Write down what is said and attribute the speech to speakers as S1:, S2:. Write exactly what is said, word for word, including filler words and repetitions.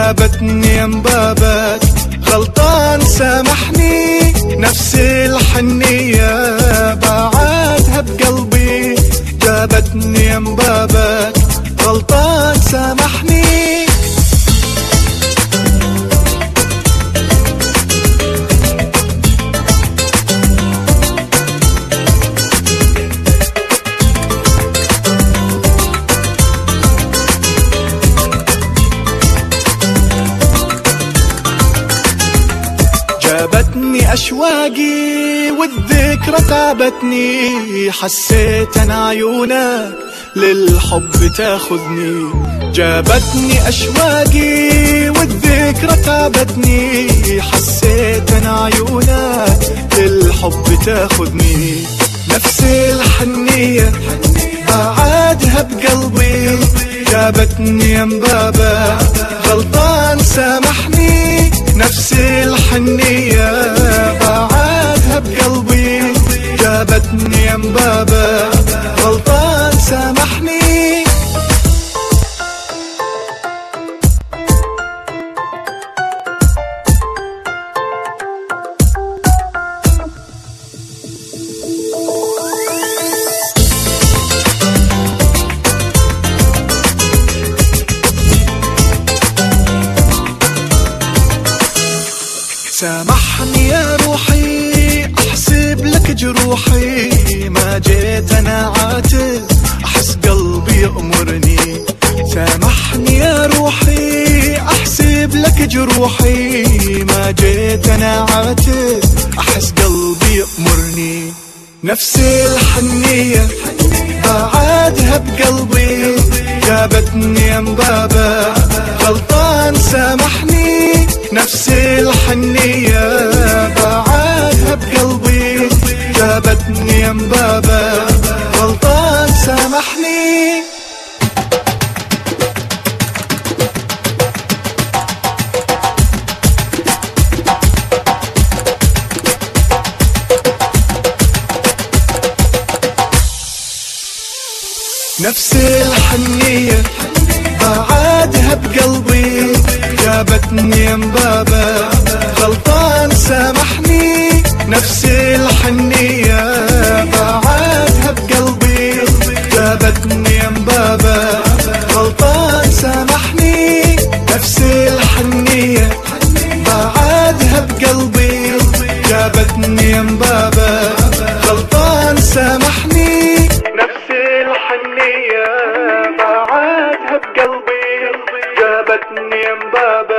S1: جابتني مبابك، غلطان سامحني، نفس الحنية بعدها بقلبي. جابتني مبابك، غلطان سامحني. جابتني أشواقي والذكرى تعبتني، حسيت أنا عيونك للحب تاخذني. جابتني أشواقي والذكرى تعبتني، حسيت أنا عيونك للحب تاخذني. نفس الحنية بعدها بقلبي. جابتني مبابك، غلطان سامحني، نفس الحنية بعدها بقلبي. جابتني مبابك، غلطان سامحني. سامحني يا روحي، احسب لك جروحي، ما جيت انا عاتب، احس قلبي يأمرني. سامحني يا روحي، احسب لك جروحي، ما جيت انا عاتب، احس قلبي يأمرني. نفس الحنية بعدها بقلبي. جابتني مبابك، غلطان سامحني، نفس الحنية بعدها بقلبي. جابتني مبابك، غلطان سامحني. نفس الحنية بعدها بقلبي. جابتني مبابك، غلطان سامحني، نفس الحنية بعدها بقلبي. جابتني مبابك، غلطان سامحني، نفس الحنية بعدها بقلبي. جابتني مبابك، غلطان سامحني، نفس الحنية بعدها بقلبي. جابتني مبابك.